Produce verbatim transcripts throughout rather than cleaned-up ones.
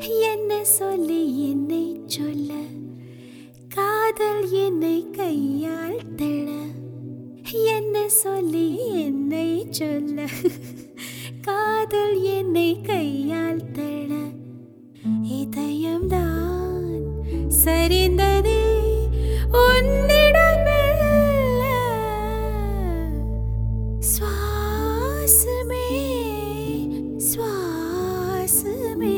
என்ன சொல்லி என்னை சொல்ல, காதல் என்னை கையால் தள்ள. என்ன சொல்லி என்னை சொல்ல, காதல் என்னை கையால் தள்ள. இதயம்தான் சரிந்ததே உன்னிடமெல்ல. சுவாசமே சுவாசமே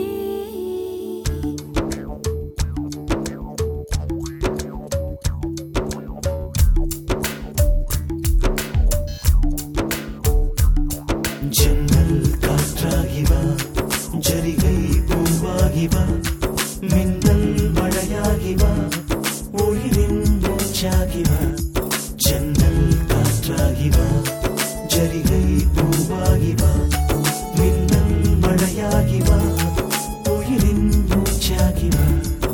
ஜன்னல் காற்றாகிவா, ஜரிகை பூவாகிவா, மின்னல் மழையாகிவா, உயிரின் மூச்சாகிவா. ஜன்னல் காற்றாகிவா, ஜரிகை பூவாகிவா, மின்னல் மழையாகிவா, உயிரின் மூச்சாகிவா.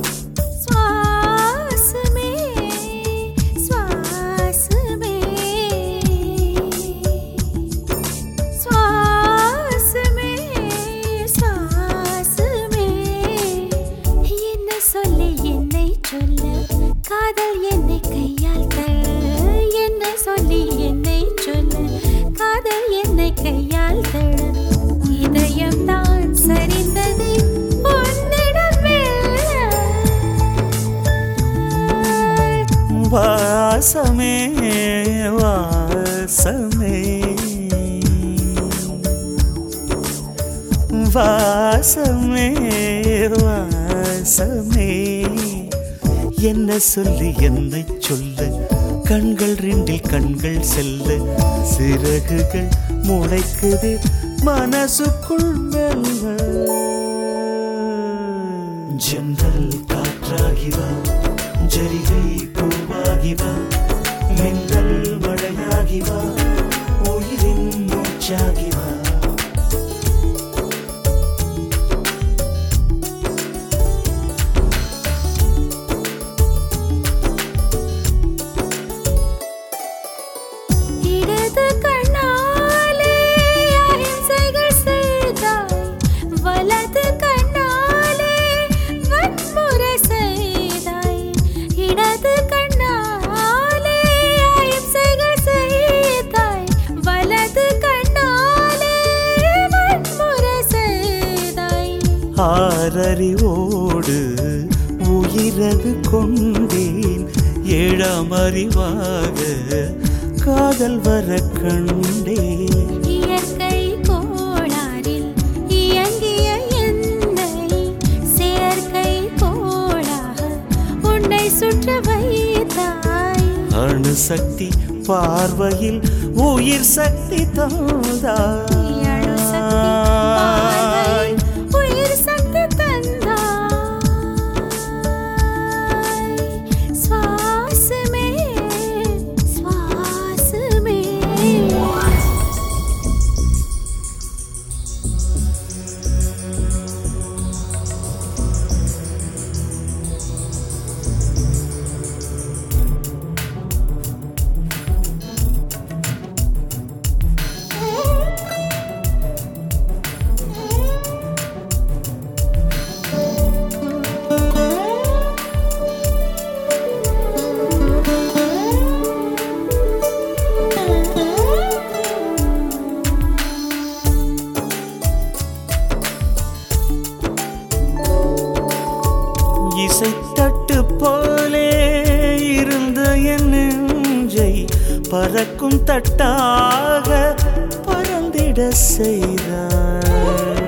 சுவாசமே சுவாசமே சுவாசமே சுவாசமே. என்ன சொல்லி என்னை சொல்ல, காதல் என்னை கையால் தள்ள. என்ன சொல்லி என்னை சொல்ல, காதல் என்னை கையால் தள்ள. இதயம்தான் சரிந்தது உன்னிடமெல்ல. வாசமே வாசமே வாசமே வாசமே. என்ன சொல்லி என்னை சொல்ல, கண்கள் ரெண்டில் கண்கள் செல்ல. சிறகுகள் முளைக்குது மனசுக்குள் மெல்ல. ஜன்னல் காற்றாகிவா, ஜரிகை பூவாகிவா, மின்னல் மழையாகிவா, உயிரின் மூச்சாகிவா. இடது கண்ணாலே அகிம்சைகள் செய்தாய், வலது கண்ணாலே வன்முறை செய்தாய். இடது கண்ணாலே அகிம்சைகள் செய்தாய், வலது கண்ணாலே வன்முறை செய்தாய். ஆறறிவோடு உயிரது கொண்டேன், ஏழாம் அறிவாக காதல் வர கண்டேன். இயற்கை கோளாறில் இயங்கிய என்னை செயற்கை கோளாக உன்னை சுற்ற வைத்தாய். அணுசக்தி பார்வையில் உயிர் சக்தி தந்தாய். அணுசக்தி பார்வையில் உயிர் சக்தி தந்தாய். சுவாசமே சுவாசமே. இசைத்தட்டு போலே இருந்த என் நெஞ்சை பறக்கும் தட்டாக பறந்திட செய்தாய்.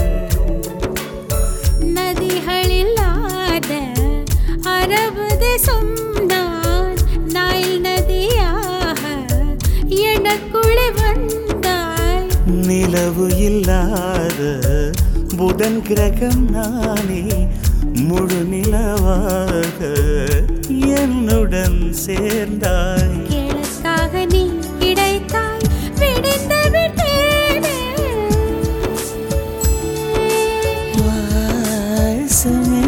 நதிகளில்லாத அரபு தேசம் நான், நைல் நதியாக எனக்குள்ளே வந்தாய். நிலவு இல்லாத புதன் கிரகம் நானே, முழு நிலவாக என்னுடன் சேர்ந்தாய். கிழக்காக நீ கிடைத்தாய், விடிந்து விட்டேனே. வாசமே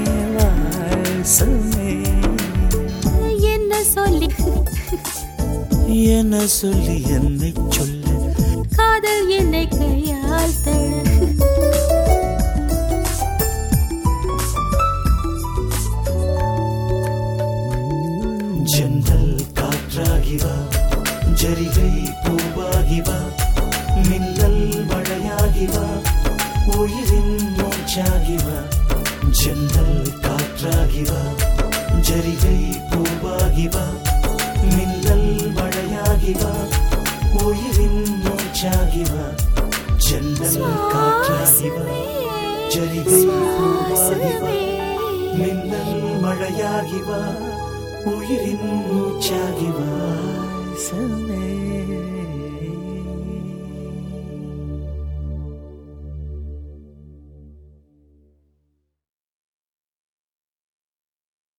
வாசமே. என்ன சொல்லி என்ன சொல்லி என்னை சொல்ல, காதல் என்னை கையால் தள்ள. ஜரிகை பூவாகி வா மின்னல் மழையாகி வா உயிரின் மூச்சாகி வா ஜன்னல் காற்றாகி வா ஜரிகை பூவாகி வா மின்னல் மழையாகி வா உயிரின் மூச்சாகி வா ஜன்னல் காற்றாகி வா ஜரிகை பூவாகி வா மின்னல் மழையாகி வா உயிரின் மூச்சாகி வா சமே